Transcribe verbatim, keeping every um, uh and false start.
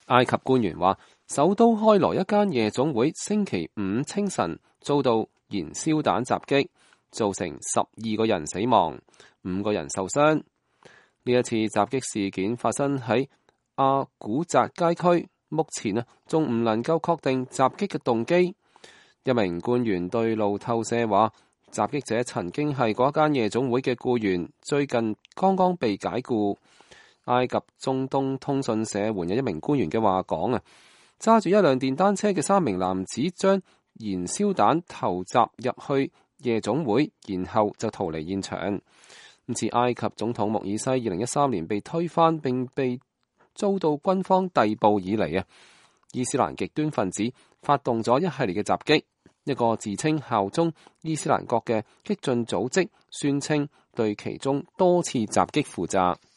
埃及官員話，首都開羅一間夜總會星期五清晨遭到燃燒彈襲擊，造成十二個人死亡，五個人受傷。呢一次襲擊事件發生喺阿古澤街區，目前啊仲唔能夠確定襲擊嘅動機。一名官員對路透社話，襲擊者曾經係嗰間夜總會嘅僱員，最近剛剛被解僱。埃及中東通訊社援引一名官員嘅話講啊，揸住一輛電單車嘅三名男子將燃燒彈投擲入去夜總會，然後就逃離現場。自埃及總統穆爾西二零一三年被推翻並被遭到軍方逮捕以嚟啊，伊斯蘭極端分子發動咗一系列嘅襲擊。一個自稱效忠伊斯蘭國嘅激進組織宣稱對其中多次襲擊負責。